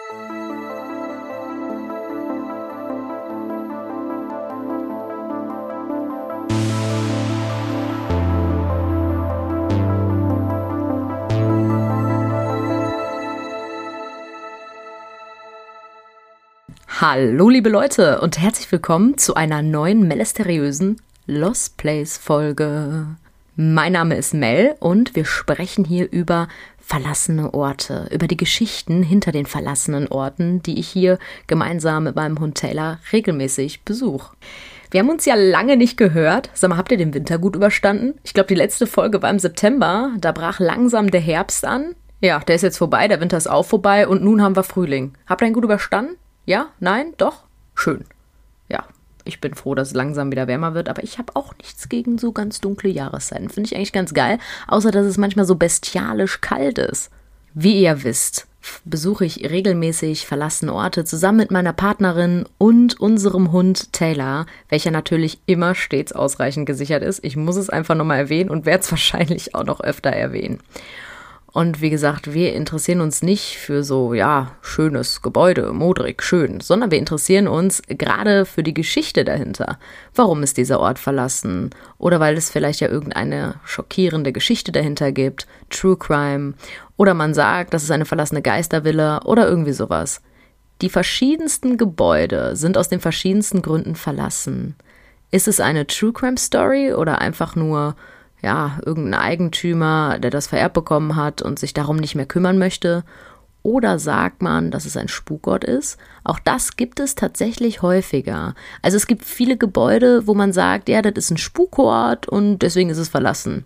Hallo liebe Leute und herzlich willkommen zu einer neuen melysteriösen Lost Place Folge. Mein Name ist Mel und wir sprechen hier über verlassene Orte, über die Geschichten hinter den verlassenen Orten, die ich hier gemeinsam mit meinem Hund Taylor regelmäßig besuche. Wir haben uns ja lange nicht gehört. Sag mal, habt ihr den Winter gut überstanden? Ich glaube, die letzte Folge war im September, da brach langsam der Herbst an. Ja, der ist jetzt vorbei, der Winter ist auch vorbei und nun haben wir Frühling. Habt ihr ihn gut überstanden? Ja? Nein? Doch? Schön. Ja, ich bin froh, dass es langsam wieder wärmer wird, aber ich habe auch nichts gegen so ganz dunkle Jahreszeiten. Finde ich eigentlich ganz geil, außer dass es manchmal so bestialisch kalt ist. Wie ihr wisst, besuche ich regelmäßig verlassene Orte zusammen mit meiner Partnerin und unserem Hund Taylor, welcher natürlich immer stets ausreichend gesichert ist. Ich muss es einfach nochmal erwähnen und werde es wahrscheinlich auch noch öfter erwähnen. Und wie gesagt, wir interessieren uns nicht für so, ja, schönes Gebäude, modrig, schön, sondern wir interessieren uns gerade für die Geschichte dahinter. Warum ist dieser Ort verlassen? Oder weil es vielleicht ja irgendeine schockierende Geschichte dahinter gibt, True Crime, oder man sagt, das ist eine verlassene Geistervilla oder irgendwie sowas. Die verschiedensten Gebäude sind aus den verschiedensten Gründen verlassen. Ist es eine True Crime Story oder einfach nur irgendein Eigentümer, der das vererbt bekommen hat und sich darum nicht mehr kümmern möchte? Oder sagt man, dass es ein Spukort ist? Auch das gibt es tatsächlich häufiger. Also es gibt viele Gebäude, wo man sagt, ja, das ist ein Spukort und deswegen ist es verlassen.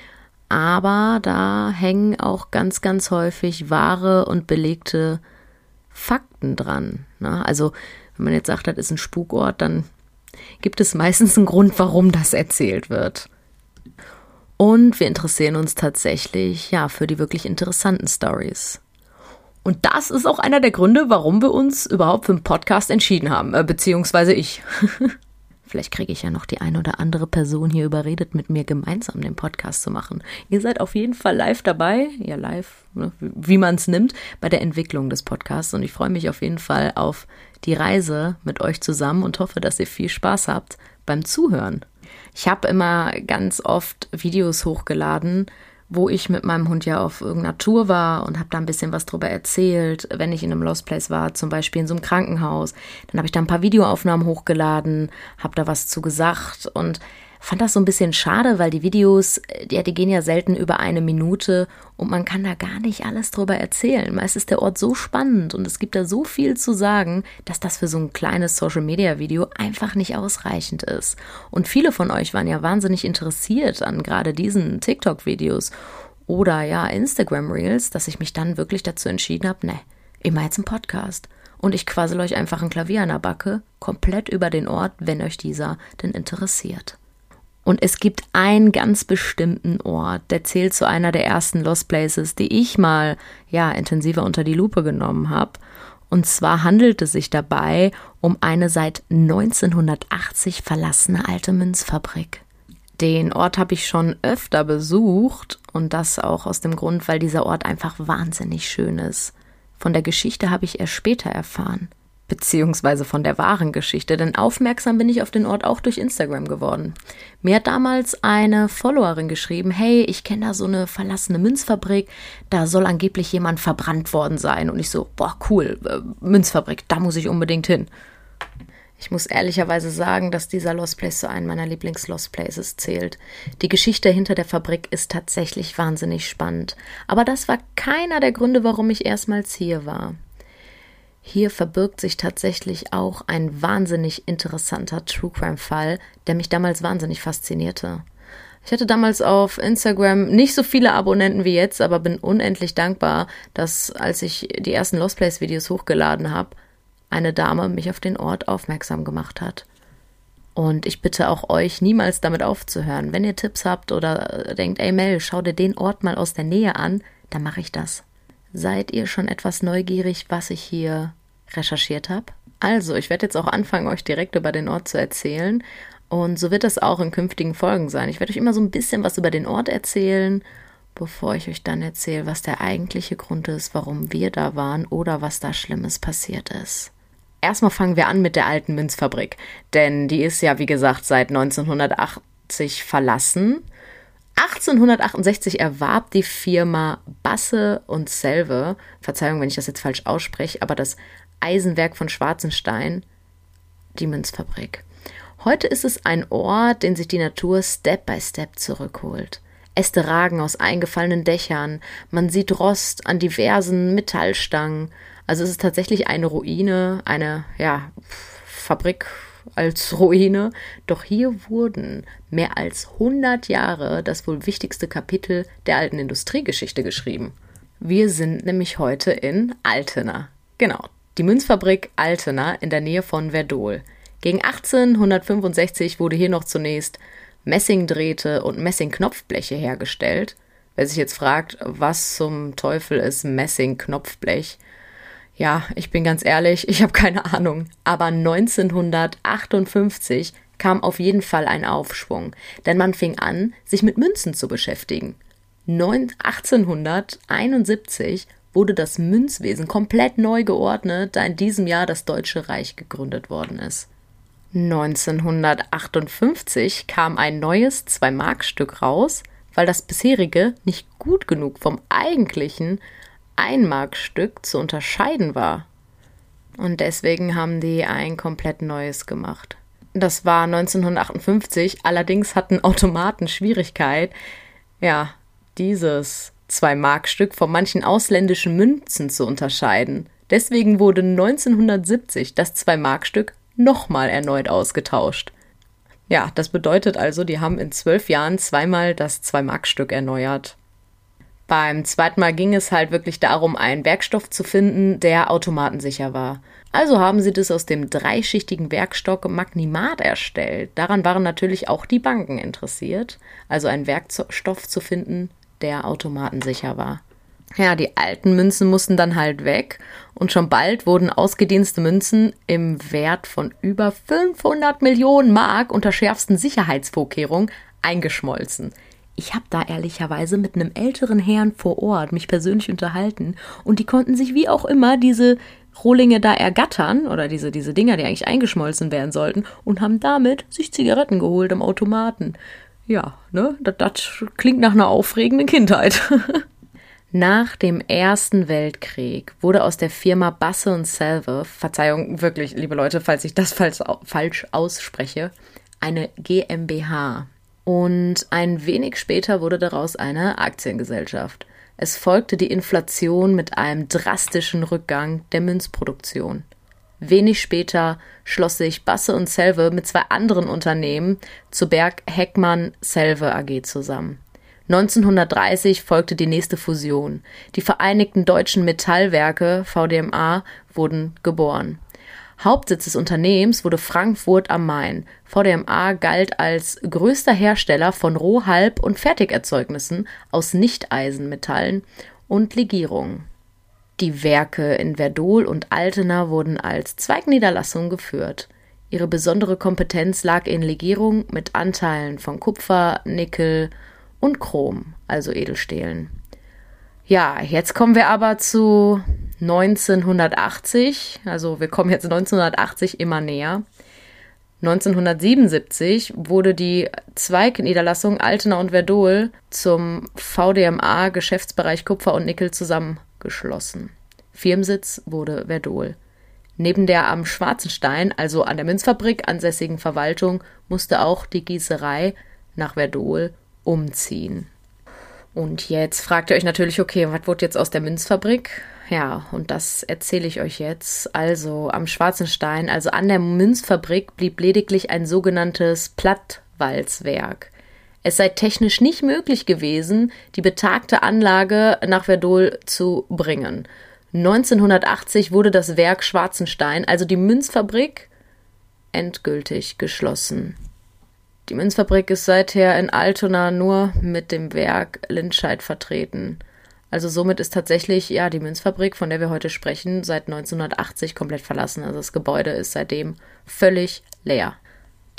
Aber da hängen auch ganz, ganz häufig wahre und belegte Fakten dran. Also wenn man jetzt sagt, das ist ein Spukort, dann gibt es meistens einen Grund, warum das erzählt wird. Und wir interessieren uns tatsächlich, für die wirklich interessanten Stories. Und das ist auch einer der Gründe, warum wir uns überhaupt für einen Podcast entschieden haben, beziehungsweise ich. Vielleicht kriege ich ja noch die ein oder andere Person hier überredet, mit mir gemeinsam den Podcast zu machen. Ihr seid auf jeden Fall live dabei, ja live, wie man es nimmt, bei der Entwicklung des Podcasts. Und ich freue mich auf jeden Fall auf die Reise mit euch zusammen und hoffe, dass ihr viel Spaß habt beim Zuhören. Ich habe immer ganz oft Videos hochgeladen, wo ich mit meinem Hund ja auf irgendeiner Tour war und habe da ein bisschen was drüber erzählt, wenn ich in einem Lost Place war, zum Beispiel in so einem Krankenhaus. Dann habe ich da ein paar Videoaufnahmen hochgeladen, habe da was zu gesagt und fand das so ein bisschen schade, weil die Videos, die gehen ja selten über 1 Minute und man kann da gar nicht alles drüber erzählen. Meist ist der Ort so spannend und es gibt da so viel zu sagen, dass das für so ein kleines Social-Media-Video einfach nicht ausreichend ist. Und viele von euch waren ja wahnsinnig interessiert an gerade diesen TikTok-Videos oder Instagram-Reels, dass ich mich dann wirklich dazu entschieden habe, ich mache jetzt einen Podcast. Und ich quassel euch einfach ein Klavier an der Backe, komplett über den Ort, wenn euch dieser denn interessiert. Und es gibt einen ganz bestimmten Ort, der zählt zu einer der ersten Lost Places, die ich mal intensiver unter die Lupe genommen habe. Und zwar handelt es sich dabei um eine seit 1980 verlassene alte Münzfabrik. Den Ort habe ich schon öfter besucht und das auch aus dem Grund, weil dieser Ort einfach wahnsinnig schön ist. Von der Geschichte habe ich erst später erfahren. Beziehungsweise von der wahren Geschichte, denn aufmerksam bin ich auf den Ort auch durch Instagram geworden. Mir hat damals eine Followerin geschrieben, hey, ich kenne da so eine verlassene Münzfabrik, da soll angeblich jemand verbrannt worden sein. Und ich so, boah, cool, Münzfabrik, da muss ich unbedingt hin. Ich muss ehrlicherweise sagen, dass dieser Lost Place zu einem meiner Lieblings-Lost Places zählt. Die Geschichte hinter der Fabrik ist tatsächlich wahnsinnig spannend. Aber das war keiner der Gründe, warum ich erstmals hier war. Hier verbirgt sich tatsächlich auch ein wahnsinnig interessanter True-Crime-Fall, der mich damals wahnsinnig faszinierte. Ich hatte damals auf Instagram nicht so viele Abonnenten wie jetzt, aber bin unendlich dankbar, dass, als ich die ersten Lost Place-Videos hochgeladen habe, eine Dame mich auf den Ort aufmerksam gemacht hat. Und ich bitte auch euch, niemals damit aufzuhören. Wenn ihr Tipps habt oder denkt, ey Mel, schau dir den Ort mal aus der Nähe an, dann mache ich das. Seid ihr schon etwas neugierig, was ich hier recherchiert habe? Also, ich werde jetzt auch anfangen, euch direkt über den Ort zu erzählen. Und so wird das auch in künftigen Folgen sein. Ich werde euch immer so ein bisschen was über den Ort erzählen bevor ich euch dann erzähle, was der eigentliche Grund ist, warum wir da waren oder was da Schlimmes passiert ist. Erstmal fangen wir an mit der alten Münzfabrik, denn die ist ja, wie gesagt, seit 1980 verlassen. 1868 erwarb die Firma Basse und Selve, Verzeihung, wenn ich das jetzt falsch ausspreche, aber das Eisenwerk von Schwarzenstein, die Münzfabrik. Heute ist es ein Ort, den sich die Natur Step by Step zurückholt. Äste ragen aus eingefallenen Dächern, man sieht Rost an diversen Metallstangen. Also es ist tatsächlich eine Ruine, eine Fabrik als Ruine. Doch hier wurden mehr als 100 Jahre das wohl wichtigste Kapitel der alten Industriegeschichte geschrieben. Wir sind nämlich heute in Altena. Genau, die Münzfabrik Altena in der Nähe von Werdohl. Gegen 1865 wurde hier noch zunächst Messingdrähte und Messingknopfbleche hergestellt. Wer sich jetzt fragt, was zum Teufel ist Messingknopfblech? Ja, ich bin ganz ehrlich, ich habe keine Ahnung. Aber 1958 kam auf jeden Fall ein Aufschwung, denn man fing an, sich mit Münzen zu beschäftigen. 1871 wurde das Münzwesen komplett neu geordnet, da in diesem Jahr das Deutsche Reich gegründet worden ist. 1958 kam ein neues 2-Mark-Stück raus, weil das bisherige nicht gut genug vom eigentlichen 1-Mark-Stück zu unterscheiden war. Und deswegen haben die ein komplett neues gemacht. Das war 1958, allerdings hatten Automaten Schwierigkeit, dieses 2-Mark-Stück von manchen ausländischen Münzen zu unterscheiden. Deswegen wurde 1970 das 2-Mark-Stück nochmal erneut ausgetauscht. Ja, das bedeutet also, die haben in 12 Jahren zweimal das 2-Mark-Stück erneuert. Beim zweiten Mal ging es halt wirklich darum, einen Werkstoff zu finden, der automatensicher war. Also haben sie das aus dem 3-schichtigen Werkstock Magnimat erstellt. Daran waren natürlich auch die Banken interessiert, also einen Werkstoff zu finden, der automatensicher war. Ja, die alten Münzen mussten dann halt weg und schon bald wurden ausgedienste Münzen im Wert von über 500 Millionen Mark unter schärfsten Sicherheitsvorkehrungen eingeschmolzen. Ich habe da ehrlicherweise mit einem älteren Herrn vor Ort mich persönlich unterhalten und die konnten sich wie auch immer diese Rohlinge da ergattern oder diese Dinger, die eigentlich eingeschmolzen werden sollten und haben damit sich Zigaretten geholt am Automaten. Ja, ne, das klingt nach einer aufregenden Kindheit. Nach dem Ersten Weltkrieg wurde aus der Firma Basse und Selve, Verzeihung, wirklich, liebe Leute, falls ich das falsch ausspreche, eine GmbH. Und ein wenig später wurde daraus eine Aktiengesellschaft. Es folgte die Inflation mit einem drastischen Rückgang der Münzproduktion. Wenig später schloss sich Basse und Selve mit 2 anderen Unternehmen zu Berg Heckmann Selve AG zusammen. 1930 folgte die nächste Fusion. Die Vereinigten Deutschen Metallwerke VDMA wurden geboren. Hauptsitz des Unternehmens wurde Frankfurt am Main. VDMA galt als größter Hersteller von Roh-, Halb- und Fertigerzeugnissen aus Nichteisenmetallen und Legierungen. Die Werke in Werdohl und Altena wurden als Zweigniederlassung geführt. Ihre besondere Kompetenz lag in Legierung mit Anteilen von Kupfer, Nickel und Chrom, also Edelstählen. Ja, jetzt kommen wir aber zu 1980, also wir kommen jetzt 1980 immer näher. 1977 wurde die Zweigniederlassung Altena und Werdohl zum VDMA Geschäftsbereich Kupfer und Nickel zusammengeschlossen. Firmensitz wurde Werdohl. Neben der am Schwarzenstein, also an der Münzfabrik ansässigen Verwaltung, musste auch die Gießerei nach Werdohl umziehen. Und jetzt fragt ihr euch natürlich, okay, was wurde jetzt aus der Münzfabrik? Ja, und das erzähle ich euch jetzt. Also am Schwarzenstein, also an der Münzfabrik, blieb lediglich ein sogenanntes Plattwalzwerk. Es sei technisch nicht möglich gewesen, die betagte Anlage nach Werdohl zu bringen. 1980 wurde das Werk Schwarzenstein, also die Münzfabrik, endgültig geschlossen. Die Münzfabrik ist seither in Altona nur mit dem Werk Lindscheid vertreten. Also somit ist tatsächlich, die Münzfabrik, von der wir heute sprechen, seit 1980 komplett verlassen. Also das Gebäude ist seitdem völlig leer.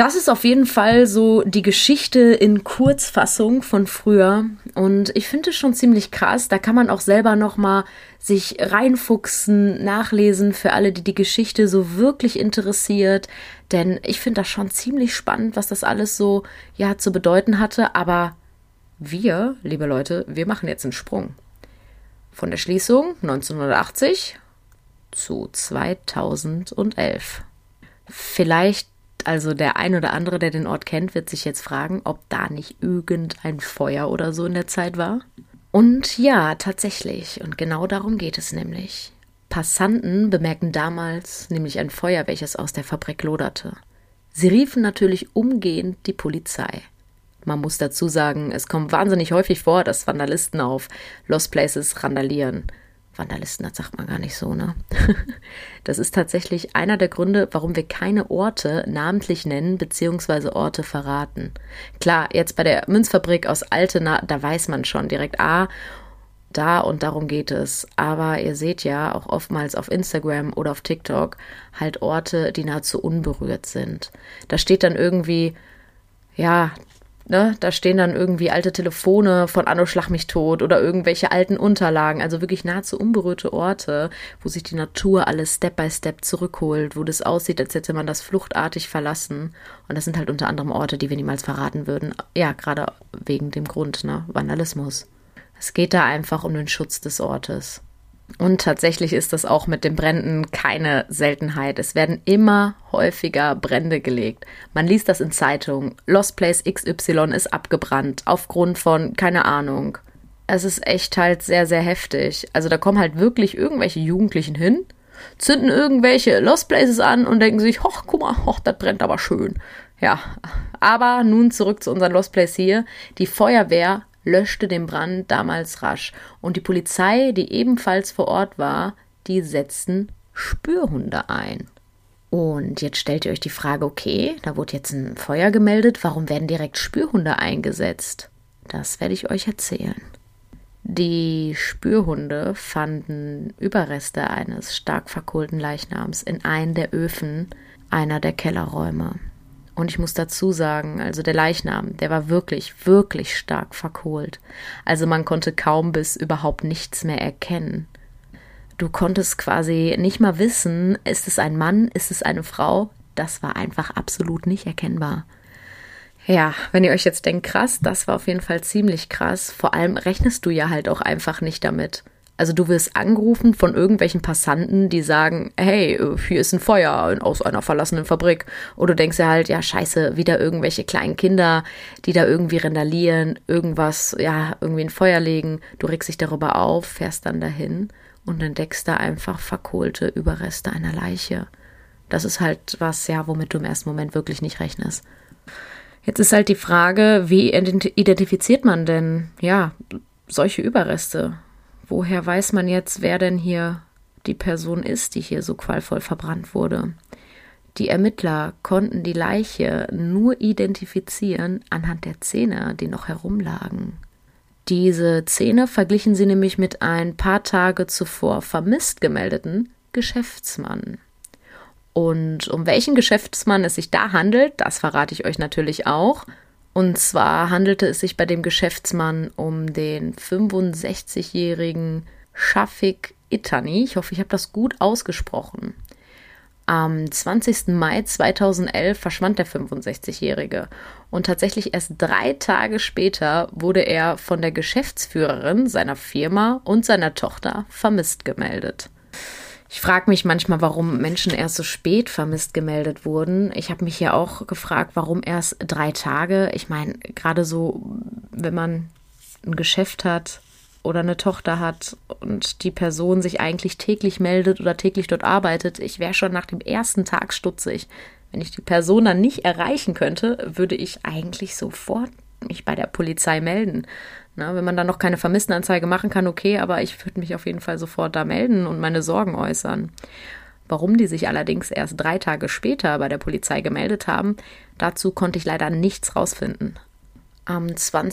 Das ist auf jeden Fall so die Geschichte in Kurzfassung von früher und ich finde es schon ziemlich krass. Da kann man auch selber nochmal sich reinfuchsen, nachlesen für alle, die die Geschichte so wirklich interessiert, denn ich finde das schon ziemlich spannend, was das alles so zu bedeuten hatte, aber wir, liebe Leute, wir machen jetzt einen Sprung. Von der Schließung 1980 zu 2011. Vielleicht, also der ein oder andere, der den Ort kennt, wird sich jetzt fragen, ob da nicht irgendein Feuer oder so in der Zeit war. Und ja, tatsächlich. Und genau darum geht es nämlich. Passanten bemerkten damals nämlich ein Feuer, welches aus der Fabrik loderte. Sie riefen natürlich umgehend die Polizei. Man muss dazu sagen, es kommt wahnsinnig häufig vor, dass Vandalisten auf Lost Places randalieren. Vandalisten, das sagt man gar nicht so, ne? Das ist tatsächlich einer der Gründe, warum wir keine Orte namentlich nennen bzw. Orte verraten. Klar, jetzt bei der Münzfabrik aus Altena, da weiß man schon direkt, da und darum geht es. Aber ihr seht ja auch oftmals auf Instagram oder auf TikTok halt Orte, die nahezu unberührt sind. Da steht dann irgendwie, da stehen dann irgendwie alte Telefone von Anno Schlag mich tot oder irgendwelche alten Unterlagen, also wirklich nahezu unberührte Orte, wo sich die Natur alles Step by Step zurückholt, wo das aussieht, als hätte man das fluchtartig verlassen. Und das sind halt unter anderem Orte, die wir niemals verraten würden. Ja, gerade wegen dem Grund, Vandalismus. Es geht da einfach um den Schutz des Ortes. Und tatsächlich ist das auch mit den Bränden keine Seltenheit. Es werden immer häufiger Brände gelegt. Man liest das in Zeitungen. Lost Place XY ist abgebrannt aufgrund von, keine Ahnung. Es ist echt halt sehr, sehr heftig. Also da kommen halt wirklich irgendwelche Jugendlichen hin, zünden irgendwelche Lost Places an und denken sich, hoch, guck mal, das brennt aber schön. Ja, aber nun zurück zu unserem Lost Place hier. Die Feuerwehr löschte den Brand damals rasch. Und die Polizei, die ebenfalls vor Ort war, die setzten Spürhunde ein. Und jetzt stellt ihr euch die Frage, okay, da wurde jetzt ein Feuer gemeldet, warum werden direkt Spürhunde eingesetzt? Das werde ich euch erzählen. Die Spürhunde fanden Überreste eines stark verkohlten Leichnams in einem der Öfen einer der Kellerräume. Und ich muss dazu sagen, also der Leichnam, der war wirklich, wirklich stark verkohlt. Also man konnte kaum bis überhaupt nichts mehr erkennen. Du konntest quasi nicht mal wissen, ist es ein Mann, ist es eine Frau? Das war einfach absolut nicht erkennbar. Ja, wenn ihr euch jetzt denkt, krass, das war auf jeden Fall ziemlich krass. Vor allem rechnest du ja halt auch einfach nicht damit. Also du wirst angerufen von irgendwelchen Passanten, die sagen, hey, hier ist ein Feuer aus einer verlassenen Fabrik. Oder du denkst ja halt, ja scheiße, wieder irgendwelche kleinen Kinder, die da irgendwie randalieren, irgendwas, irgendwie ein Feuer legen. Du regst dich darüber auf, fährst dann dahin und entdeckst da einfach verkohlte Überreste einer Leiche. Das ist halt was, womit du im ersten Moment wirklich nicht rechnest. Jetzt ist halt die Frage, wie identifiziert man denn, solche Überreste? Woher weiß man jetzt, wer denn hier die Person ist, die hier so qualvoll verbrannt wurde? Die Ermittler konnten die Leiche nur identifizieren anhand der Zähne, die noch herumlagen. Diese Zähne verglichen sie nämlich mit ein paar Tage zuvor vermisst gemeldeten Geschäftsmann. Und um welchen Geschäftsmann es sich da handelt, das verrate ich euch natürlich auch. Und zwar handelte es sich bei dem Geschäftsmann um den 65-jährigen Shafik Itani. Ich hoffe, ich habe das gut ausgesprochen. Am 20. Mai 2011 verschwand der 65-Jährige. Und tatsächlich erst 3 Tage später wurde er von der Geschäftsführerin seiner Firma und seiner Tochter vermisst gemeldet. Ich frage mich manchmal, warum Menschen erst so spät vermisst gemeldet wurden. Ich habe mich ja auch gefragt, warum erst 3 Tage. Ich meine, gerade so, wenn man ein Geschäft hat oder eine Tochter hat und die Person sich eigentlich täglich meldet oder täglich dort arbeitet, ich wäre schon nach dem ersten Tag stutzig. Wenn ich die Person dann nicht erreichen könnte, würde ich eigentlich sofort mich bei der Polizei melden. Wenn man dann noch keine Vermisstenanzeige machen kann, okay, aber ich würde mich auf jeden Fall sofort da melden und meine Sorgen äußern. Warum die sich allerdings erst 3 Tage später bei der Polizei gemeldet haben, dazu konnte ich leider nichts rausfinden. Am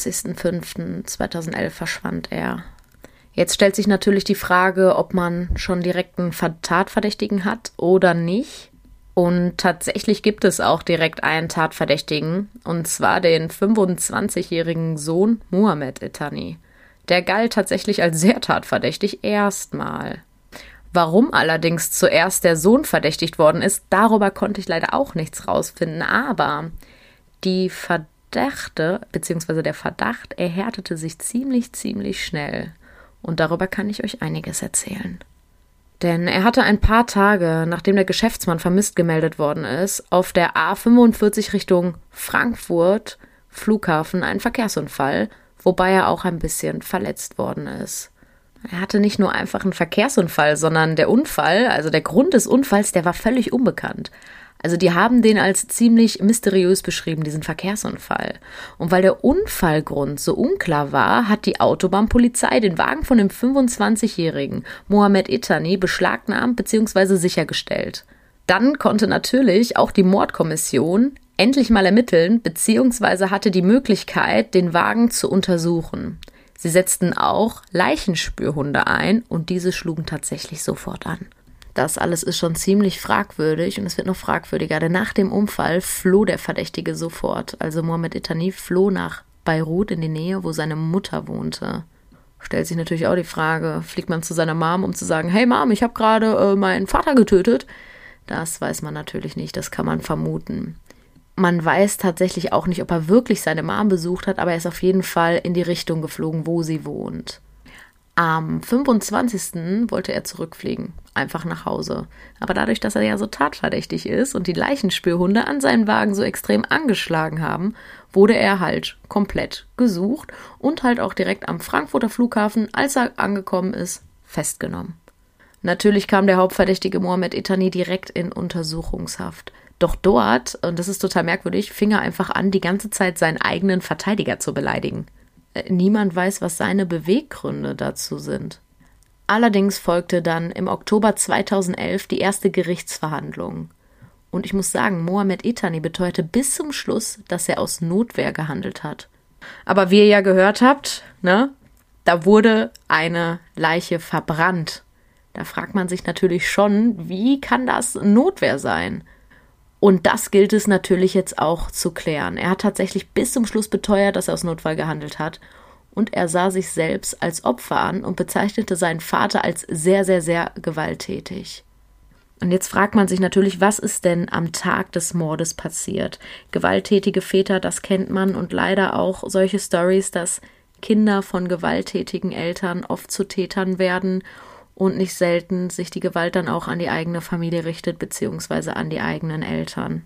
20.05.2011 verschwand er. Jetzt stellt sich natürlich die Frage, ob man schon direkt einen Tatverdächtigen hat oder nicht. Und tatsächlich gibt es auch direkt einen Tatverdächtigen, und zwar den 25-jährigen Sohn Mohamed Itani. Der galt tatsächlich als sehr tatverdächtig erstmal. Warum allerdings zuerst der Sohn verdächtigt worden ist, darüber konnte ich leider auch nichts rausfinden. Aber die Verdächte, beziehungsweise der Verdacht, erhärtete sich ziemlich schnell. Und darüber kann ich euch einiges erzählen. Denn er hatte ein paar Tage, nachdem der Geschäftsmann vermisst gemeldet worden ist, auf der A45 Richtung Frankfurt Flughafen einen Verkehrsunfall, wobei er auch ein bisschen verletzt worden ist. Er hatte nicht nur einfach einen Verkehrsunfall, sondern der Unfall, also der Grund des Unfalls, der war völlig unbekannt. Also die haben den als ziemlich mysteriös beschrieben, diesen Verkehrsunfall. Und weil der Unfallgrund so unklar war, hat die Autobahnpolizei den Wagen von dem 25-jährigen Mohamed Itani beschlagnahmt bzw. sichergestellt. Dann konnte natürlich auch die Mordkommission endlich mal ermitteln bzw. hatte die Möglichkeit, den Wagen zu untersuchen. Sie setzten auch Leichenspürhunde ein und diese schlugen tatsächlich sofort an. Das alles ist schon ziemlich fragwürdig und es wird noch fragwürdiger, denn nach dem Unfall floh der Verdächtige sofort. Also Mohamed Itani floh nach Beirut in die Nähe, wo seine Mutter wohnte. Stellt sich natürlich auch die Frage, fliegt man zu seiner Mom, um zu sagen, hey Mom, ich habe gerade meinen Vater getötet? Das weiß man natürlich nicht, das kann man vermuten. Man weiß tatsächlich auch nicht, ob er wirklich seine Mom besucht hat, aber er ist auf jeden Fall in die Richtung geflogen, wo sie wohnt. Am 25. wollte er zurückfliegen, einfach nach Hause. Aber dadurch, dass er ja so tatverdächtig ist und die Leichenspürhunde an seinen Wagen so extrem angeschlagen haben, wurde er halt komplett gesucht und halt auch direkt am Frankfurter Flughafen, als er angekommen ist, festgenommen. Natürlich kam der Hauptverdächtige Mohamed Itani direkt in Untersuchungshaft. Doch dort, und das ist total merkwürdig, fing er einfach an, die ganze Zeit seinen eigenen Verteidiger zu beleidigen. Niemand weiß, was seine Beweggründe dazu sind. Allerdings folgte dann im Oktober 2011 die erste Gerichtsverhandlung. Und ich muss sagen, Mohamed Itani beteuerte bis zum Schluss, dass er aus Notwehr gehandelt hat. Aber wie ihr ja gehört habt, ne, da wurde eine Leiche verbrannt. Da fragt man sich natürlich schon, wie kann das Notwehr sein? Und das gilt es natürlich jetzt auch zu klären. Er hat tatsächlich bis zum Schluss beteuert, dass er aus Notfall gehandelt hat. Und er sah sich selbst als Opfer an und bezeichnete seinen Vater als sehr gewalttätig. Und jetzt fragt man sich natürlich, was ist denn am Tag des Mordes passiert? Gewalttätige Väter, das kennt man, und leider auch solche Storys, dass Kinder von gewalttätigen Eltern oft zu Tätern werden und nicht selten sich die Gewalt dann auch an die eigene Familie richtet, beziehungsweise an die eigenen Eltern.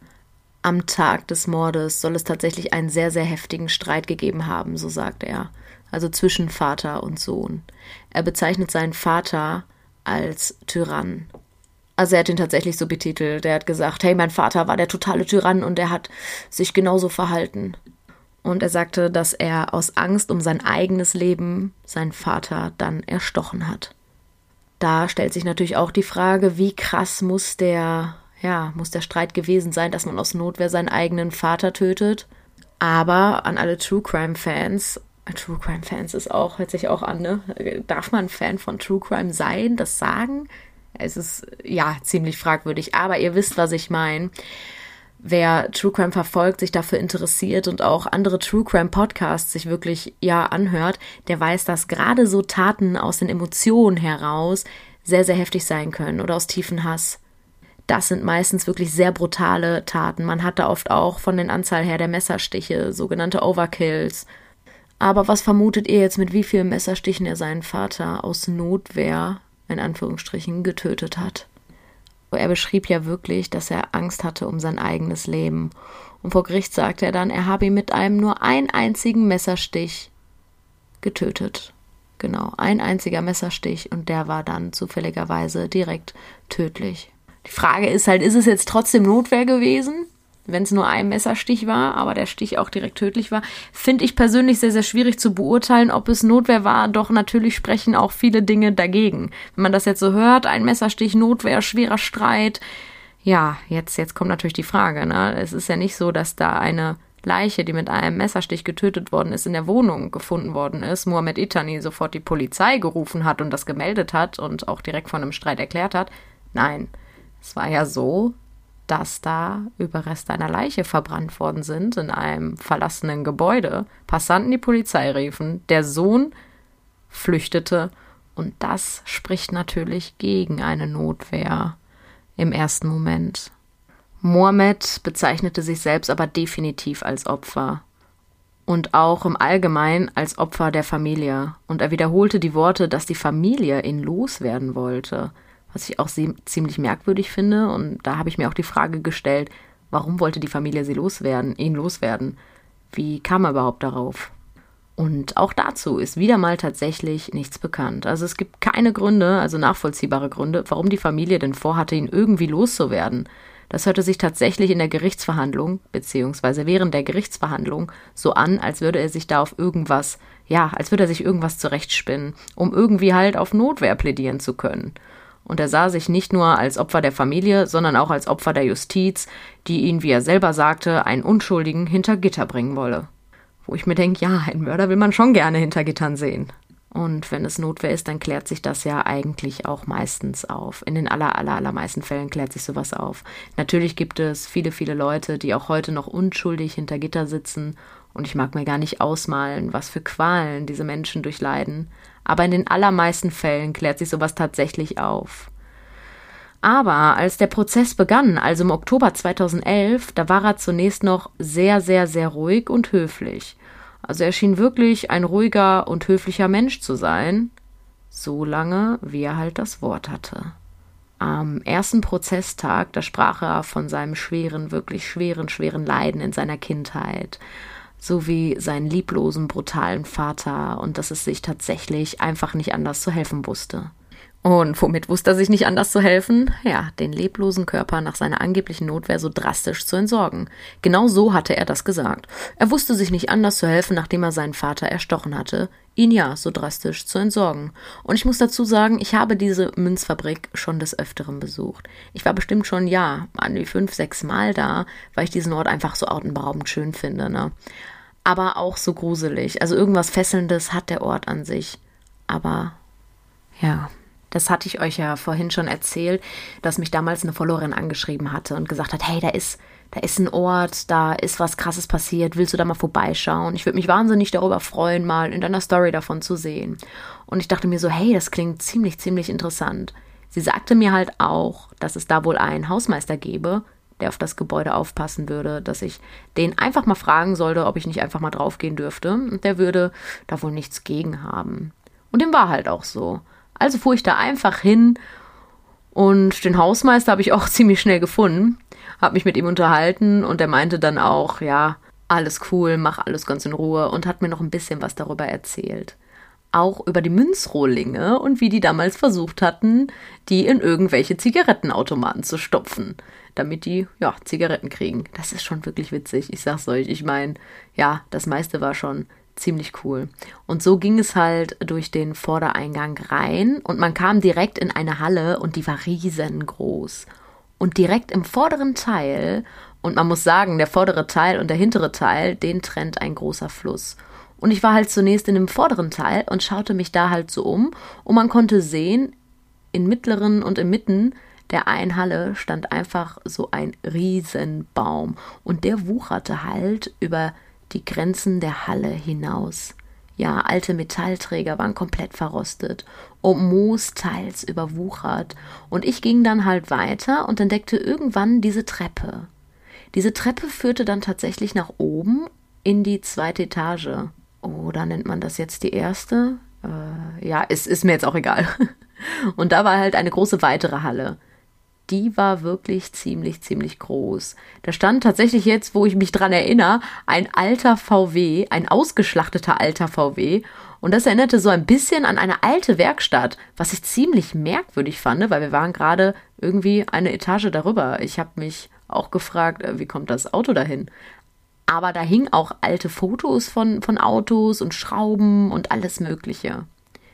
Am Tag des Mordes soll es tatsächlich einen sehr heftigen Streit gegeben haben, so sagt er. Also zwischen Vater und Sohn. Er bezeichnet seinen Vater als Tyrann. Also er hat ihn tatsächlich so betitelt. Er hat gesagt, hey, mein Vater war der totale Tyrann und er hat sich genauso verhalten. Und er sagte, dass er aus Angst um sein eigenes Leben seinen Vater dann erstochen hat. Da stellt sich natürlich auch die Frage, wie krass muss der Streit gewesen sein, dass man aus Notwehr seinen eigenen Vater tötet. Aber an alle True Crime Fans ist auch, hört sich auch an, ne? Darf man Fan von True Crime sein, das sagen? Es ist, ja, ziemlich fragwürdig, aber ihr wisst, was ich meine. Wer True Crime verfolgt, sich dafür interessiert und auch andere True Crime Podcasts sich wirklich, anhört, der weiß, dass gerade so Taten aus den Emotionen heraus sehr heftig sein können oder aus tiefen Hass. Das sind meistens wirklich sehr brutale Taten. Man hat da oft auch von den Anzahl her der Messerstiche, sogenannte Overkills. Aber was vermutet ihr jetzt, mit wie vielen Messerstichen er seinen Vater aus Notwehr, in Anführungsstrichen, getötet hat? Er beschrieb ja wirklich, dass er Angst hatte um sein eigenes Leben. Und vor Gericht sagte er dann, er habe ihn mit einem nur einen einzigen Messerstich getötet. Genau, ein einziger Messerstich und der war dann zufälligerweise direkt tödlich. Die Frage ist halt, ist es jetzt trotzdem Notwehr gewesen, wenn es nur ein Messerstich war, aber der Stich auch direkt tödlich war? Finde ich persönlich sehr schwierig zu beurteilen, ob es Notwehr war. Doch natürlich sprechen auch viele Dinge dagegen. Wenn man das jetzt so hört, ein Messerstich, Notwehr, schwerer Streit. Ja, jetzt kommt natürlich die Frage, ne? Es ist ja nicht so, dass da eine Leiche, die mit einem Messerstich getötet worden ist, in der Wohnung gefunden worden ist. Mohamed Itani sofort die Polizei gerufen hat und das gemeldet hat und auch direkt von einem Streit erklärt hat. Nein. Es war ja so, dass da Überreste einer Leiche verbrannt worden sind in einem verlassenen Gebäude, Passanten die Polizei riefen, der Sohn flüchtete und das spricht natürlich gegen eine Notwehr im ersten Moment. Mohammed bezeichnete sich selbst aber definitiv als Opfer und auch im Allgemeinen als Opfer der Familie und er wiederholte die Worte, dass die Familie ihn loswerden wollte, was ich auch ziemlich merkwürdig finde und da habe ich mir auch die Frage gestellt, warum wollte die Familie ihn loswerden? Wie kam er überhaupt darauf? Und auch dazu ist wieder mal tatsächlich nichts bekannt. Also es gibt keine Gründe, also nachvollziehbare Gründe, warum die Familie denn vorhatte, ihn irgendwie loszuwerden. Das hörte sich tatsächlich in der Gerichtsverhandlung, beziehungsweise während der Gerichtsverhandlung, so an, als würde er sich da auf irgendwas, als würde er sich irgendwas zurechtspinnen, um irgendwie halt auf Notwehr plädieren zu können. Und er sah sich nicht nur als Opfer der Familie, sondern auch als Opfer der Justiz, die ihn, wie er selber sagte, einen Unschuldigen hinter Gitter bringen wolle. Wo ich mir denke, ja, einen Mörder will man schon gerne hinter Gittern sehen. Und wenn es Notwehr ist, dann klärt sich das ja eigentlich auch meistens auf. In den allermeisten Fällen klärt sich sowas auf. Natürlich gibt es viele, viele Leute, die auch heute noch unschuldig hinter Gitter sitzen. Und ich mag mir gar nicht ausmalen, was für Qualen diese Menschen durchleiden. Aber in den allermeisten Fällen klärt sich sowas tatsächlich auf. Aber als der Prozess begann, also im Oktober 2011, da war er zunächst noch sehr, sehr, sehr ruhig und höflich. Also er schien wirklich ein ruhiger und höflicher Mensch zu sein, solange wie er halt das Wort hatte. Am ersten Prozesstag, da sprach er von seinem wirklich schweren Leiden in seiner Kindheit, sowie seinen lieblosen, brutalen Vater und dass es sich tatsächlich einfach nicht anders zu helfen wusste. Und womit wusste er sich nicht anders zu helfen? Ja, den leblosen Körper nach seiner angeblichen Notwehr so drastisch zu entsorgen. Genau so hatte er das gesagt. Er wusste sich nicht anders zu helfen, nachdem er seinen Vater erstochen hatte, ihn ja so drastisch zu entsorgen. Und ich muss dazu sagen, ich habe diese Münzfabrik schon des Öfteren besucht. Ich war bestimmt schon, an die 5-6 Mal da, weil ich diesen Ort einfach so atemberaubend schön finde, ne? Aber auch so gruselig. Also irgendwas Fesselndes hat der Ort an sich. Aber, ja... Das hatte ich euch ja vorhin schon erzählt, dass mich damals eine Followerin angeschrieben hatte und gesagt hat, hey, da ist ein Ort, da ist was Krasses passiert, willst du da mal vorbeischauen? Ich würde mich wahnsinnig darüber freuen, mal in deiner Story davon zu sehen. Und ich dachte mir so, hey, das klingt ziemlich, ziemlich interessant. Sie sagte mir halt auch, dass es da wohl einen Hausmeister gäbe, der auf das Gebäude aufpassen würde, dass ich den einfach mal fragen sollte, ob ich nicht einfach mal draufgehen dürfte. Und der würde da wohl nichts gegen haben. Und dem war halt auch so. Also fuhr ich da einfach hin und den Hausmeister habe ich auch ziemlich schnell gefunden, habe mich mit ihm unterhalten und er meinte dann auch, ja, alles cool, mach alles ganz in Ruhe und hat mir noch ein bisschen was darüber erzählt. Auch über die Münzrohlinge und wie die damals versucht hatten, die in irgendwelche Zigarettenautomaten zu stopfen, damit die, Zigaretten kriegen. Das ist schon wirklich witzig, ich sag's euch. Ich meine, das meiste war schon ziemlich cool. Und so ging es halt durch den Vordereingang rein und man kam direkt in eine Halle und die war riesengroß. Und direkt im vorderen Teil, und man muss sagen, der vordere Teil und der hintere Teil, den trennt ein großer Fluss. Und ich war halt zunächst in dem vorderen Teil und schaute mich da halt so um und man konnte sehen, im mittleren und im Mitten der einen Halle stand einfach so ein Riesenbaum und der wucherte halt über die Grenzen der Halle hinaus. Ja, alte Metallträger waren komplett verrostet und Moos teils überwuchert. Und ich ging dann halt weiter und entdeckte irgendwann diese Treppe. Diese Treppe führte dann tatsächlich nach oben in die 2. Etage. Oder nennt man das jetzt die erste? Ist mir jetzt auch egal. Und da war halt eine große weitere Halle. Die war wirklich ziemlich, ziemlich groß. Da stand tatsächlich jetzt, wo ich mich dran erinnere, ein alter VW, ein ausgeschlachteter alter VW. Und das erinnerte so ein bisschen an eine alte Werkstatt, was ich ziemlich merkwürdig fand, weil wir waren gerade irgendwie eine Etage darüber. Ich habe mich auch gefragt, wie kommt das Auto dahin? Aber da hingen auch alte Fotos von Autos und Schrauben und alles Mögliche.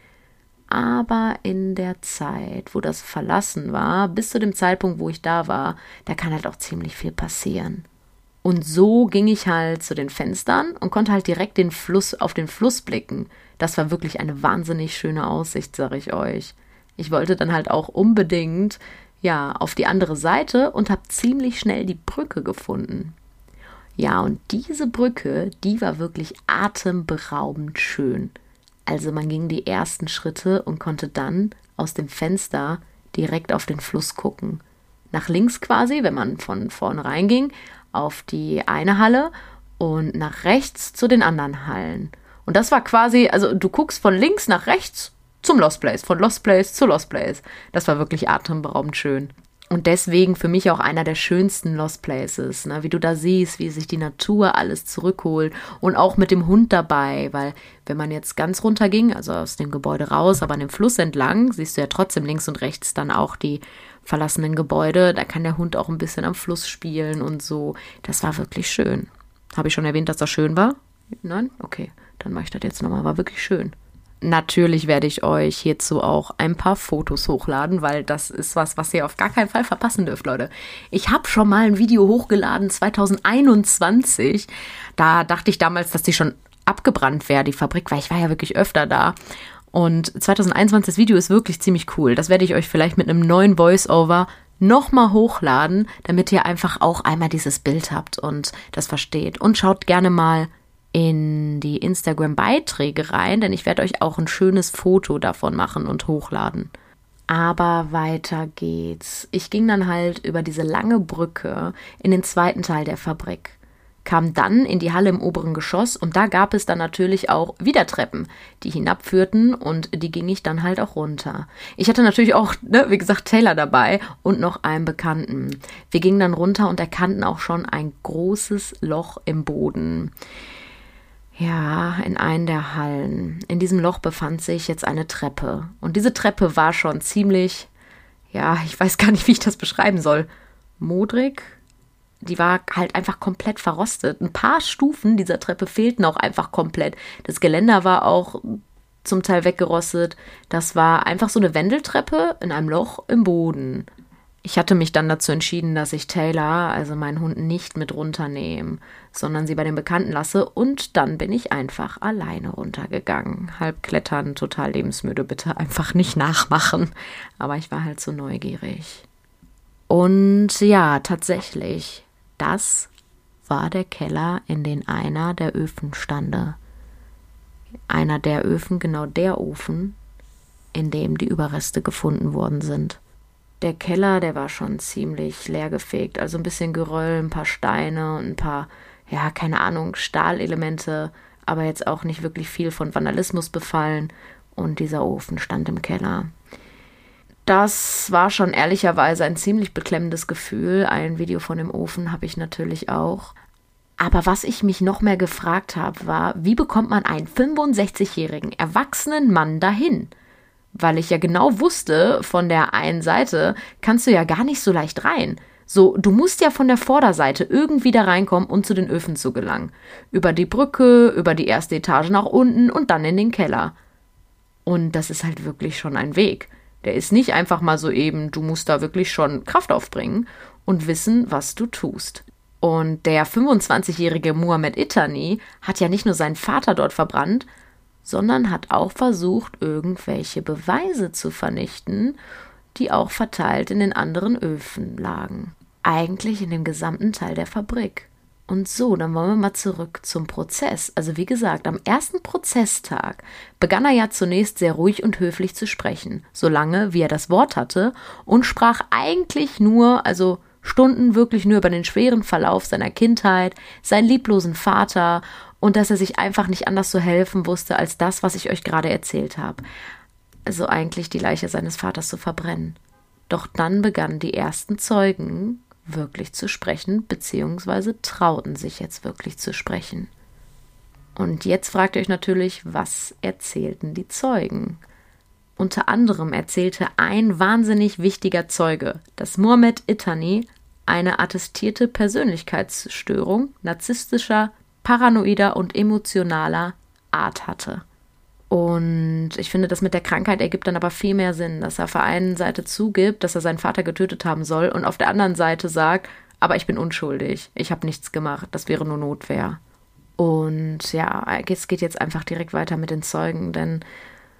Aber in der Zeit, wo das verlassen war, bis zu dem Zeitpunkt, wo ich da war, da kann halt auch ziemlich viel passieren. Und so ging ich halt zu den Fenstern und konnte halt direkt auf den Fluss blicken. Das war wirklich eine wahnsinnig schöne Aussicht, sag ich euch. Ich wollte dann halt auch unbedingt, ja, auf die andere Seite und habe ziemlich schnell die Brücke gefunden. Ja, und diese Brücke, die war wirklich atemberaubend schön. Also man ging die ersten Schritte und konnte dann aus dem Fenster direkt auf den Fluss gucken. Nach links quasi, wenn man von vorne reinging, auf die eine Halle und nach rechts zu den anderen Hallen. Und das war quasi, also du guckst von links nach rechts zum Lost Place, von Lost Place zu Lost Place. Das war wirklich atemberaubend schön. Und deswegen für mich auch einer der schönsten Lost Places, ne? Wie du da siehst, wie sich die Natur alles zurückholt und auch mit dem Hund dabei, weil wenn man jetzt ganz runter ging, also aus dem Gebäude raus, aber an dem Fluss entlang, siehst du ja trotzdem links und rechts dann auch die verlassenen Gebäude, da kann der Hund auch ein bisschen am Fluss spielen und so. Das war wirklich schön. Habe ich schon erwähnt, dass das schön war? Nein? Okay, dann mache ich das jetzt nochmal, war wirklich schön. Natürlich werde ich euch hierzu auch ein paar Fotos hochladen, weil das ist was ihr auf gar keinen Fall verpassen dürft, Leute. Ich habe schon mal ein Video hochgeladen, 2021. Da dachte ich damals, dass die schon abgebrannt wäre, die Fabrik, weil ich war ja wirklich öfter da. Und 2021, das Video ist wirklich ziemlich cool. Das werde ich euch vielleicht mit einem neuen Voice-Over nochmal hochladen, damit ihr einfach auch einmal dieses Bild habt und das versteht. Und schaut gerne mal in die Instagram-Beiträge rein, denn ich werde euch auch ein schönes Foto davon machen und hochladen. Aber weiter geht's. Ich ging dann halt über diese lange Brücke in den zweiten Teil der Fabrik, kam dann in die Halle im oberen Geschoss und da gab es dann natürlich auch wieder Treppen, die hinabführten und die ging ich dann halt auch runter. Ich hatte natürlich auch, wie gesagt, Taylor dabei und noch einen Bekannten. Wir gingen dann runter und erkannten auch schon ein großes Loch im Boden. Ja, in einen der Hallen. In diesem Loch befand sich jetzt eine Treppe. Und diese Treppe war schon ziemlich, ja, ich weiß gar nicht, wie ich das beschreiben soll, modrig. Die war halt einfach komplett verrostet. Ein paar Stufen dieser Treppe fehlten auch einfach komplett. Das Geländer war auch zum Teil weggerostet. Das war einfach so eine Wendeltreppe in einem Loch im Boden. Ich hatte mich dann dazu entschieden, dass ich Taylor, also meinen Hund, nicht mit runternehme, sondern sie bei den Bekannten lasse und dann bin ich einfach alleine runtergegangen. Halb klettern, total lebensmüde, bitte einfach nicht nachmachen. Aber ich war halt so neugierig. Und ja, tatsächlich, das war der Keller, in den einer der Öfen stande. Einer der Öfen, genau der Ofen, in dem die Überreste gefunden worden sind. Der Keller, der war schon ziemlich leergefegt, also ein bisschen Geröll, ein paar Steine und ein paar, ja, keine Ahnung, Stahlelemente, aber jetzt auch nicht wirklich viel von Vandalismus befallen und dieser Ofen stand im Keller. Das war schon ehrlicherweise ein ziemlich beklemmendes Gefühl. Ein Video von dem Ofen habe ich natürlich auch. Aber was ich mich noch mehr gefragt habe, war, wie bekommt man einen 65-jährigen erwachsenen Mann dahin? Weil ich ja genau wusste, von der einen Seite kannst du ja gar nicht so leicht rein. So, du musst ja von der Vorderseite irgendwie da reinkommen und zu den Öfen zu gelangen. Über die Brücke, über die erste Etage nach unten und dann in den Keller. Und das ist halt wirklich schon ein Weg. Der ist nicht einfach mal so eben, du musst da wirklich schon Kraft aufbringen und wissen, was du tust. Und der 25-jährige Muhammad Itani hat ja nicht nur seinen Vater dort verbrannt, sondern hat auch versucht, irgendwelche Beweise zu vernichten, die auch verteilt in den anderen Öfen lagen. Eigentlich in dem gesamten Teil der Fabrik. Und so, dann wollen wir mal zurück zum Prozess. Also wie gesagt, am ersten Prozesstag begann er ja zunächst sehr ruhig und höflich zu sprechen, solange wie er das Wort hatte, und sprach eigentlich nur, also Stunden wirklich nur über den schweren Verlauf seiner Kindheit, seinen lieblosen Vater und dass er sich einfach nicht anders zu helfen wusste, als das, was ich euch gerade erzählt habe. Also eigentlich die Leiche seines Vaters zu verbrennen. Doch dann begannen die ersten Zeugen wirklich zu sprechen, beziehungsweise trauten sich jetzt wirklich zu sprechen. Und jetzt fragt ihr euch natürlich, was erzählten die Zeugen? Unter anderem erzählte ein wahnsinnig wichtiger Zeuge, dass Muhammad Itani eine attestierte Persönlichkeitsstörung narzisstischer, paranoider und emotionaler Art hatte. Und ich finde, das mit der Krankheit ergibt dann aber viel mehr Sinn, dass er auf der einen Seite zugibt, dass er seinen Vater getötet haben soll und auf der anderen Seite sagt, aber ich bin unschuldig, ich habe nichts gemacht, das wäre nur Notwehr. Und ja, es geht jetzt einfach direkt weiter mit den Zeugen, denn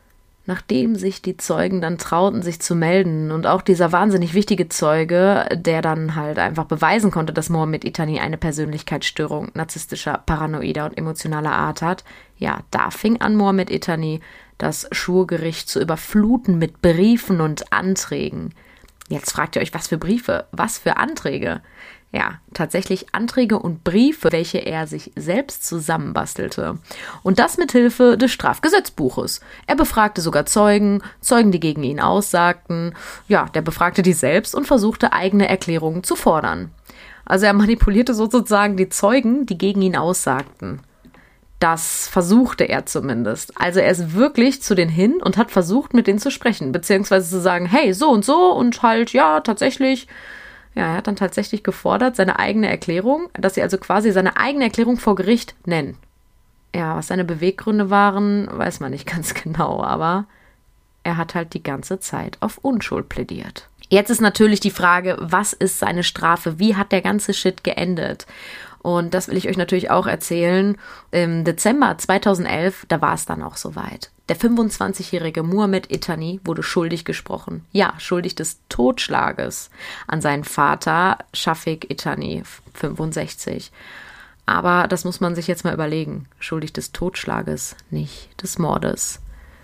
nachdem sich die Zeugen dann trauten, sich zu melden und auch dieser wahnsinnig wichtige Zeuge, der dann halt einfach beweisen konnte, dass Mohamed Itani eine Persönlichkeitsstörung narzisstischer, paranoider und emotionaler Art hat, ja, da fing an, Mohamed Itani das Schwurgericht zu überfluten mit Briefen und Anträgen. Jetzt fragt ihr euch, was für Briefe, was für Anträge? Ja, tatsächlich Anträge und Briefe, welche er sich selbst zusammenbastelte. Und das mit Hilfe des Strafgesetzbuches. Er befragte sogar Zeugen, die gegen ihn aussagten. Ja, der befragte die selbst und versuchte, eigene Erklärungen zu fordern. Also er manipulierte sozusagen die Zeugen, die gegen ihn aussagten. Das versuchte er zumindest. Also er ist wirklich zu denen hin und hat versucht, mit denen zu sprechen, beziehungsweise zu sagen, hey, so und halt, ja, tatsächlich. Ja, er hat dann tatsächlich gefordert, seine eigene Erklärung, dass sie also quasi seine eigene Erklärung vor Gericht nennen. Ja, was seine Beweggründe waren, weiß man nicht ganz genau, aber er hat halt die ganze Zeit auf Unschuld plädiert. Jetzt ist natürlich die Frage, was ist seine Strafe? Wie hat der ganze Shit geendet? Und das will ich euch natürlich auch erzählen. Im Dezember 2011, da war es dann auch soweit. Der 25-jährige Mohamed Itani wurde schuldig gesprochen. Ja, schuldig des Totschlages an seinen Vater Shafiq Itani, 65. Aber das muss man sich jetzt mal überlegen. Schuldig des Totschlages, nicht des Mordes.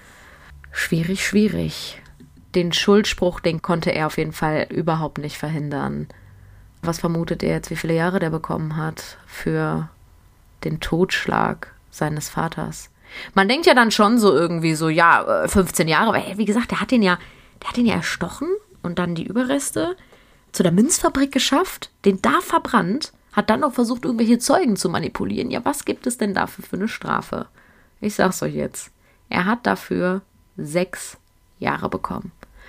Schwierig. Den Schuldspruch, den konnte er auf jeden Fall überhaupt nicht verhindern. Was vermutet ihr jetzt, wie viele Jahre der bekommen hat für den Totschlag seines Vaters? Man denkt ja dann schon so irgendwie so, ja, 15 Jahre, weil, wie gesagt, der hat ihn ja erstochen und dann die Überreste zu der Münzfabrik geschafft, den da verbrannt, hat dann noch versucht, irgendwelche Zeugen zu manipulieren. Ja, was gibt es denn dafür für eine Strafe? Ich sag's euch jetzt. Er hat dafür 6 Jahre bekommen.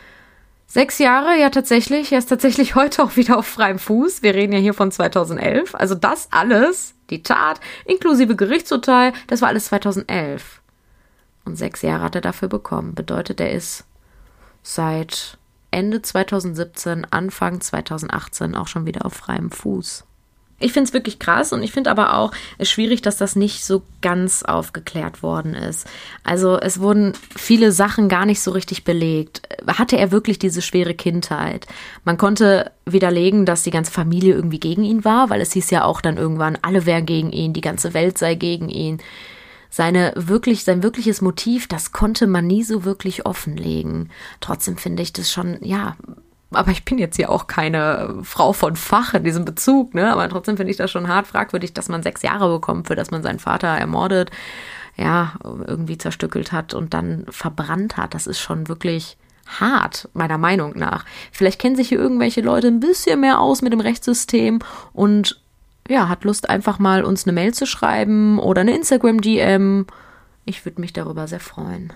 6 Jahre, ja tatsächlich. Er ist tatsächlich heute auch wieder auf freiem Fuß. Wir reden ja hier von 2011. Also das alles, die Tat, inklusive Gerichtsurteil, das war alles 2011. Und 6 Jahre hat er dafür bekommen. Bedeutet, er ist seit Ende 2017, Anfang 2018 auch schon wieder auf freiem Fuß. Ich finde es wirklich krass und ich finde aber auch es schwierig, dass das nicht so ganz aufgeklärt worden ist. Also es wurden viele Sachen gar nicht so richtig belegt. Hatte er wirklich diese schwere Kindheit? Man konnte widerlegen, dass die ganze Familie irgendwie gegen ihn war, weil es hieß ja auch dann irgendwann, alle wären gegen ihn, die ganze Welt sei gegen ihn. Sein wirkliches Motiv, das konnte man nie so wirklich offenlegen. Trotzdem finde ich das schon, ja, aber ich bin jetzt ja auch keine Frau von Fach in diesem Bezug, ne? Aber trotzdem finde ich das schon hart fragwürdig, dass man 6 Jahre bekommt, für das man seinen Vater ermordet, ja, irgendwie zerstückelt hat und dann verbrannt hat. Das ist schon wirklich hart, meiner Meinung nach. Vielleicht kennen sich hier irgendwelche Leute ein bisschen mehr aus mit dem Rechtssystem und ja, hat Lust, einfach mal uns eine Mail zu schreiben oder eine Instagram-DM. Ich würde mich darüber sehr freuen.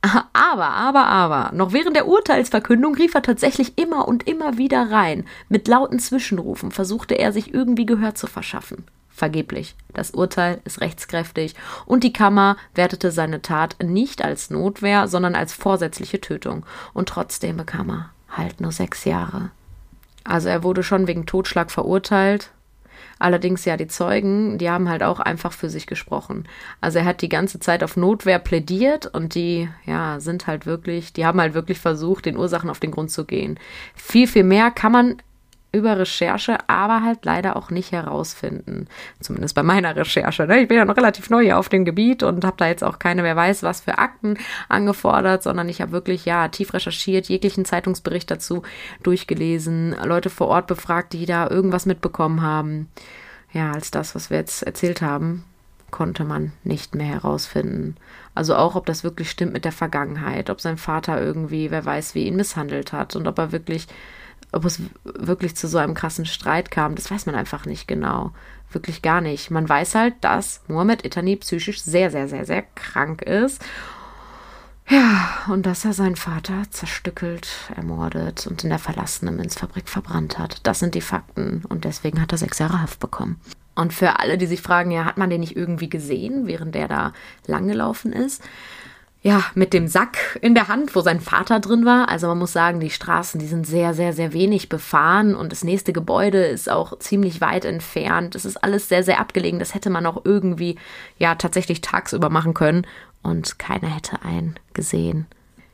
Aber, noch während der Urteilsverkündung rief er tatsächlich immer und immer wieder rein. Mit lauten Zwischenrufen versuchte er, sich irgendwie Gehör zu verschaffen. Vergeblich. Das Urteil ist rechtskräftig und die Kammer wertete seine Tat nicht als Notwehr, sondern als vorsätzliche Tötung. Und trotzdem bekam er halt nur 6 Jahre. Also er wurde schon wegen Totschlag verurteilt. Allerdings ja, die Zeugen, die haben halt auch einfach für sich gesprochen. Also er hat die ganze Zeit auf Notwehr plädiert und die, ja, die haben halt wirklich versucht, den Ursachen auf den Grund zu gehen. Viel mehr kann man über Recherche, aber halt leider auch nicht herausfinden. Zumindest bei meiner Recherche. Ne? Ich bin ja noch relativ neu hier auf dem Gebiet und habe da jetzt auch keine, wer weiß was für Akten angefordert, sondern ich habe wirklich, ja, tief recherchiert, jeglichen Zeitungsbericht dazu durchgelesen, Leute vor Ort befragt, die da irgendwas mitbekommen haben. Ja, als das, was wir jetzt erzählt haben, konnte man nicht mehr herausfinden. Also auch, ob das wirklich stimmt mit der Vergangenheit, ob sein Vater irgendwie, wer weiß, wie ihn misshandelt hat und ob es wirklich zu so einem krassen Streit kam, das weiß man einfach nicht genau. Wirklich gar nicht. Man weiß halt, dass Mohamed Itani psychisch sehr, sehr, sehr, sehr krank ist. Ja, und dass er seinen Vater zerstückelt, ermordet und in der verlassenen Münzfabrik verbrannt hat. Das sind die Fakten und deswegen hat er 6 Jahre Haft bekommen. Und für alle, die sich fragen, ja, hat man den nicht irgendwie gesehen, während der da langgelaufen ist? Ja, mit dem Sack in der Hand, wo sein Vater drin war. Also man muss sagen, die Straßen, die sind sehr, sehr, sehr wenig befahren und das nächste Gebäude ist auch ziemlich weit entfernt. Es ist alles sehr, sehr abgelegen. Das hätte man auch irgendwie, ja, tatsächlich tagsüber machen können und keiner hätte einen gesehen.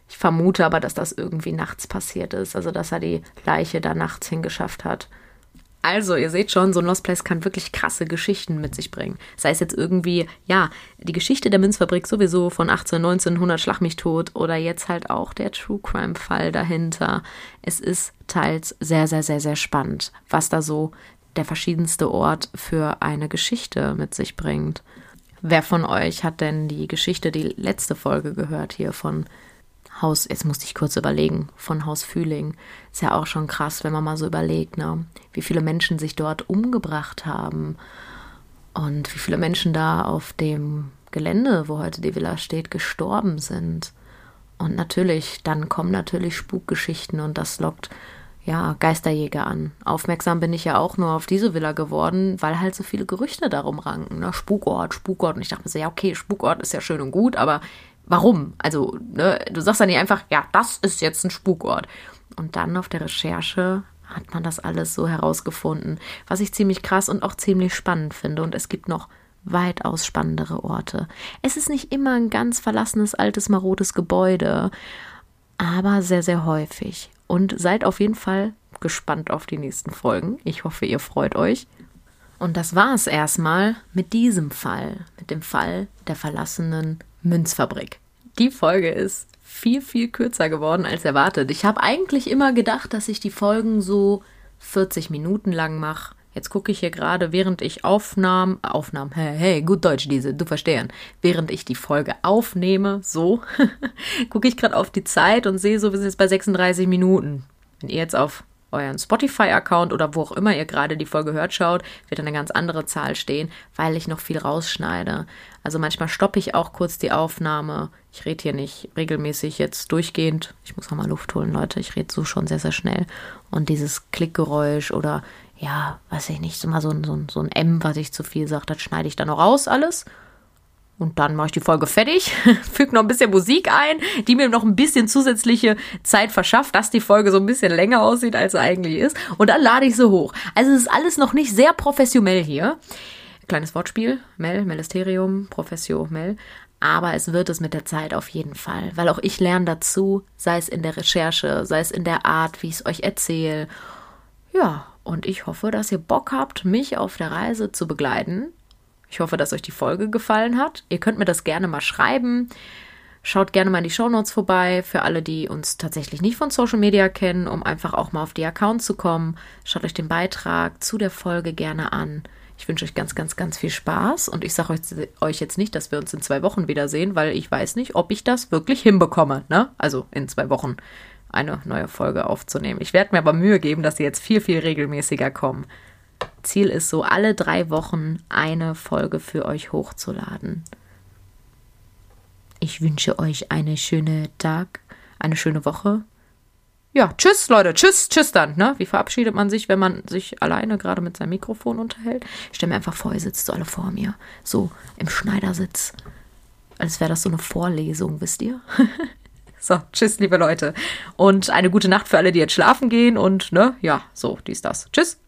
Ich vermute aber, dass das irgendwie nachts passiert ist, also dass er die Leiche da nachts hingeschafft hat. Also, ihr seht schon, so ein Lost Place kann wirklich krasse Geschichten mit sich bringen. Sei es jetzt irgendwie, ja, die Geschichte der Münzfabrik sowieso von 1900 Schlag mich tot oder jetzt halt auch der True Crime Fall dahinter. Es ist teils sehr, sehr, sehr, sehr spannend, was da so der verschiedenste Ort für eine Geschichte mit sich bringt. Wer von euch hat denn die Geschichte, die letzte Folge gehört hier von Haus, jetzt musste ich kurz überlegen, von Haus Fühling. Ist ja auch schon krass, wenn man mal so überlegt, ne? Wie viele Menschen sich dort umgebracht haben und wie viele Menschen da auf dem Gelände, wo heute die Villa steht, gestorben sind. Und natürlich, dann kommen natürlich Spukgeschichten und das lockt, ja, Geisterjäger an. Aufmerksam bin ich ja auch nur auf diese Villa geworden, weil halt so viele Gerüchte darum ranken, ne? Spukort, Spukort. Und ich dachte mir so, ja, okay, Spukort ist ja schön und gut, aber warum? Also, ne, du sagst dann nicht einfach, ja, das ist jetzt ein Spukort. Und dann auf der Recherche hat man das alles so herausgefunden, was ich ziemlich krass und auch ziemlich spannend finde. Und es gibt noch weitaus spannendere Orte. Es ist nicht immer ein ganz verlassenes, altes, marodes Gebäude, aber sehr, sehr häufig. Und seid auf jeden Fall gespannt auf die nächsten Folgen. Ich hoffe, ihr freut euch. Und das war es erstmal mit diesem Fall, mit dem Fall der verlassenen Münzfabrik. Die Folge ist viel, viel kürzer geworden als erwartet. Ich habe eigentlich immer gedacht, dass ich die Folgen so 40 Minuten lang mache. Jetzt gucke ich hier gerade, während ich hey, gut Deutsch diese, du verstehen. Während ich die Folge aufnehme, so, gucke ich gerade auf die Zeit und sehe so, wir sind jetzt bei 36 Minuten. Wenn ihr jetzt auf euren Spotify-Account oder wo auch immer ihr gerade die Folge hört, schaut, wird eine ganz andere Zahl stehen, weil ich noch viel rausschneide. Also manchmal stoppe ich auch kurz die Aufnahme. Ich rede hier nicht regelmäßig jetzt durchgehend. Ich muss noch mal Luft holen, Leute. Ich rede so schon sehr, sehr schnell. Und dieses Klickgeräusch oder, ja, weiß ich nicht, so mal so ein M, was ich zu viel sage, das schneide ich dann noch raus alles. Und dann mache ich die Folge fertig, füge noch ein bisschen Musik ein, die mir noch ein bisschen zusätzliche Zeit verschafft, dass die Folge so ein bisschen länger aussieht, als sie eigentlich ist. Und dann lade ich sie hoch. Also es ist alles noch nicht sehr professionell hier. Kleines Wortspiel, Melisterium, Professio, Mel. Aber es wird es mit der Zeit auf jeden Fall. Weil auch ich lerne dazu, sei es in der Recherche, sei es in der Art, wie ich es euch erzähle. Ja, und ich hoffe, dass ihr Bock habt, mich auf der Reise zu begleiten. Ich hoffe, dass euch die Folge gefallen hat. Ihr könnt mir das gerne mal schreiben. Schaut gerne mal in die Shownotes vorbei, für alle, die uns tatsächlich nicht von Social Media kennen, um einfach auch mal auf die Accounts zu kommen. Schaut euch den Beitrag zu der Folge gerne an. Ich wünsche euch ganz, ganz, ganz viel Spaß und ich sage euch jetzt nicht, dass wir uns in 2 Wochen wiedersehen, weil ich weiß nicht, ob ich das wirklich hinbekomme, ne? Also in 2 Wochen eine neue Folge aufzunehmen. Ich werde mir aber Mühe geben, dass sie jetzt viel, viel regelmäßiger kommen. Ziel ist so, alle 3 Wochen eine Folge für euch hochzuladen. Ich wünsche euch einen schönen Tag, eine schöne Woche. Ja, tschüss, Leute. Tschüss dann. Ne? Wie verabschiedet man sich, wenn man sich alleine gerade mit seinem Mikrofon unterhält? Ich stelle mir einfach vor, ihr sitzt so alle vor mir. So im Schneidersitz. Als wäre das so eine Vorlesung, wisst ihr? So, tschüss, liebe Leute. Und eine gute Nacht für alle, die jetzt schlafen gehen. Und, ne, ja, so, dies, das. Tschüss.